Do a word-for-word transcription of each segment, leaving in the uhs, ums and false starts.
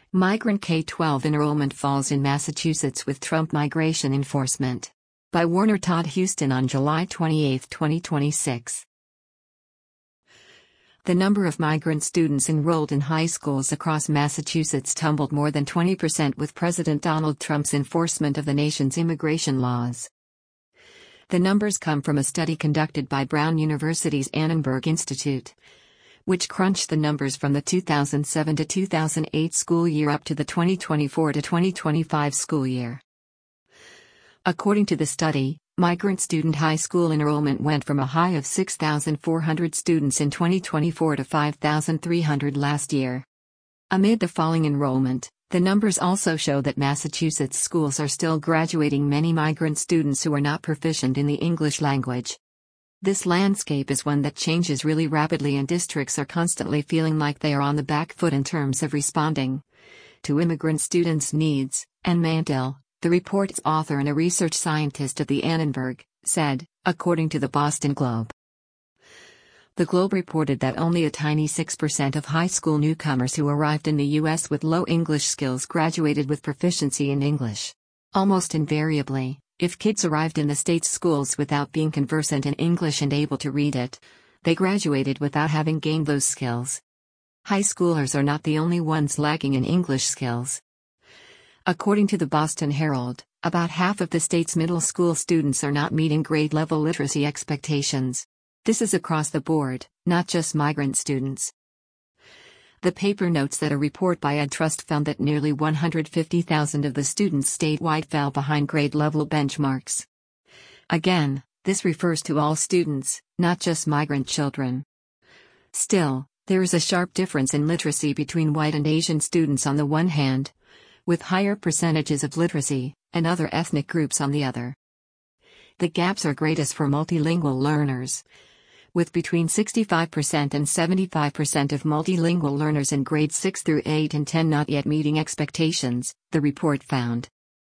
Migrant K twelve enrollment falls in Massachusetts with Trump migration enforcement. By Warner Todd Huston on July twenty-eighth, twenty twenty-six. The number of migrant students enrolled in high schools across Massachusetts tumbled more than twenty percent with President Donald Trump's enforcement of the nation's immigration laws. The numbers come from a study conducted by Brown University's Annenberg Institute, which crunched the numbers from the two thousand seven to two thousand eight school year up to the twenty twenty-four to twenty twenty-five school year. According to the study, migrant student high school enrollment went from a high of six thousand four hundred students in twenty twenty-four to five thousand three hundred last year. Amid the falling enrollment, the numbers also show that Massachusetts schools are still graduating many migrant students who are not proficient in the English language. This landscape is one that changes really rapidly, and districts are constantly feeling like they are on the back foot in terms of responding to immigrant students' needs. Anne Mantel, the report's author and a research scientist at the Annenberg, said, according to the Boston Globe. The Globe reported that only a tiny six percent of high school newcomers who arrived in the U S with low English skills graduated with proficiency in English. Almost invariably, if kids arrived in the state's schools without being conversant in English and able to read it, they graduated without having gained those skills. High schoolers are not the only ones lacking in English skills. According to the Boston Herald, about half of the state's middle school students are not meeting grade-level literacy expectations. This is across the board, not just migrant students. The paper notes that a report by EdTrust found that nearly one hundred fifty thousand of the students statewide fell behind grade-level benchmarks. Again, this refers to all students, not just migrant children. Still, there is a sharp difference in literacy between white and Asian students on the one hand, with higher percentages of literacy, and other ethnic groups on the other. The gaps are greatest for multilingual learners, with between sixty-five percent and seventy-five percent of multilingual learners in grades six through eight and ten not yet meeting expectations, the report found.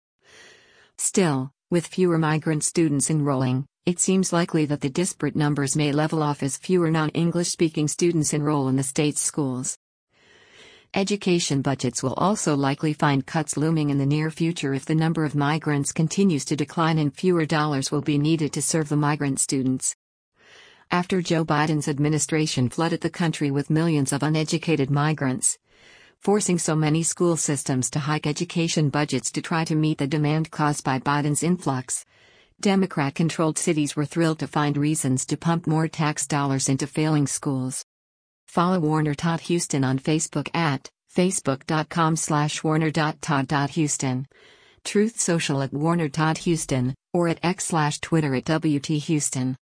Still, with fewer migrant students enrolling, it seems likely that the disparate numbers may level off as fewer non-English speaking students enroll in the state's schools. Education budgets will also likely find cuts looming in the near future if the number of migrants continues to decline and fewer dollars will be needed to serve the migrant students. After Joe Biden's administration flooded the country with millions of uneducated migrants, forcing so many school systems to hike education budgets to try to meet the demand caused by Biden's influx, Democrat-controlled cities were thrilled to find reasons to pump more tax dollars into failing schools. Follow Warner Todd Huston on Facebook at facebook.com slash warner.todd.huston, Truth Social at Warner Todd Huston, or at X slash Twitter at W T Huston.